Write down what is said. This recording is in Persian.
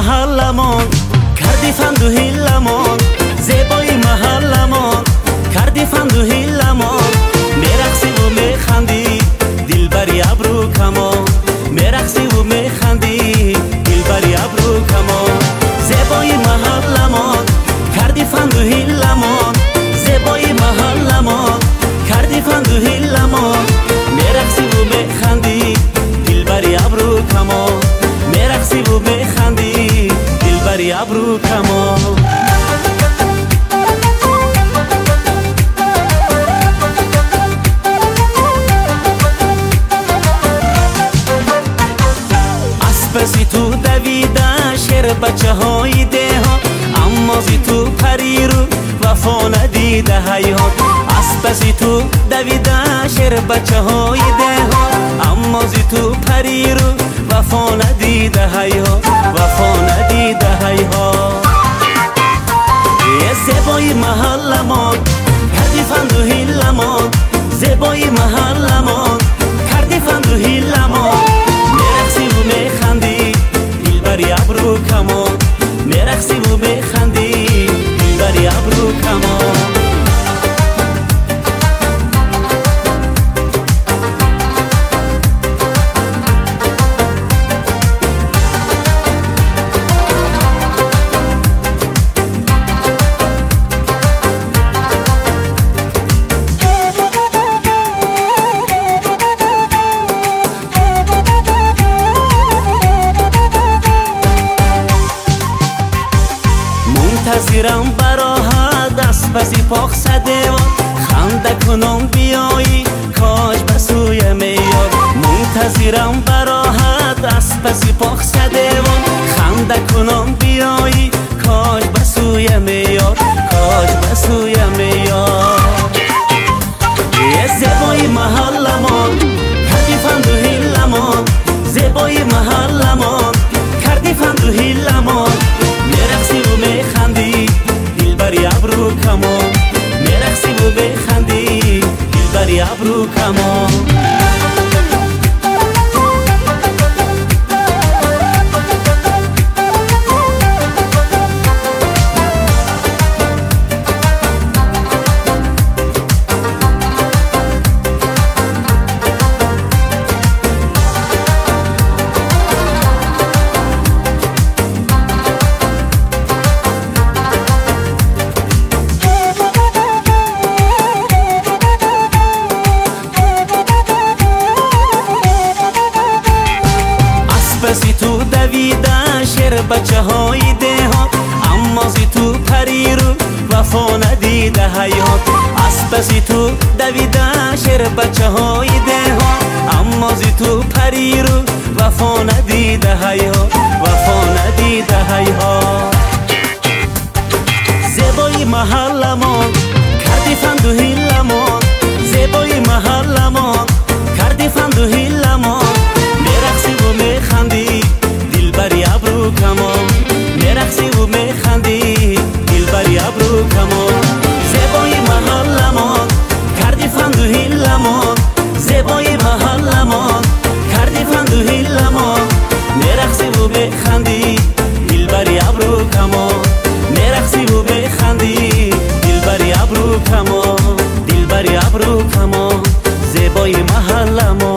محلمون کردی فند و هیلمون زیبای محلمون کردی فند و هیلمون میرقصی و میخندی دلبری ابرو کمان میرقصی و میخندی دلبری ابرو کمان زیبای محلمون کردی فند و هیلمون زیبای محلمون کردی فند و هیلمون میرقصی و میخندی دلبری ابرو کمان میرقصی و میخندی دلبری ابرو کمان اسپسی تو دویده شیر بچه های ده ها اما زی تو پری رو وفا ندیده حیات اسپسی تو دویده شیر بچه های ده ها اما زی تو پری رو وفا ندیده حیات وفا ندیده حیات زیبای محلمون کردی فند و هیلمون زیبای محلمون کردی فند و هیلمون میرقصی و میخندی دلبری ابرو کمان میرقصی و میخندی دلبری ابرو کمان منتظرم براه دست پسی پاک سده و خنده کنم بیایی کاش بسوی میاد منتظرم براه دست پسی پاک سده و خنده کنم بیایی کاش بسوی میاد کاش بسوی میاد زیبای محلمون کردی فند و هیلمون زیبای محلمون کردی فند و هیلمون میرقصی و میخندی دلبری ابرو کمان میرقصی و میخندی دلبری ابرو کمان اسپسی تو دویده شیر بچه های ده ها اما زی تو پری رو وفا ندیده حیات اسپسی تو دویده شیر بچه های ده ها اما زی تو پری رو وفا ندیده حیات وفا ندیده حیات زیبای محلمون کردی فند و هیلمون زیبای محلمون کردی فند و هیلمون میرقصی و میخندی دلبری ابرو کمان میرقصی و میخندی دلبری ابرو کمان زیبای محلمون کردی فند و هیلمون زیبای محلمون کردی فند و هیلمون میرقصی و میخندی دلبری ابرو کمان میرقصی و میخندی دلبری ابرو کمان دلبری ابرو کمان زیبای محلمون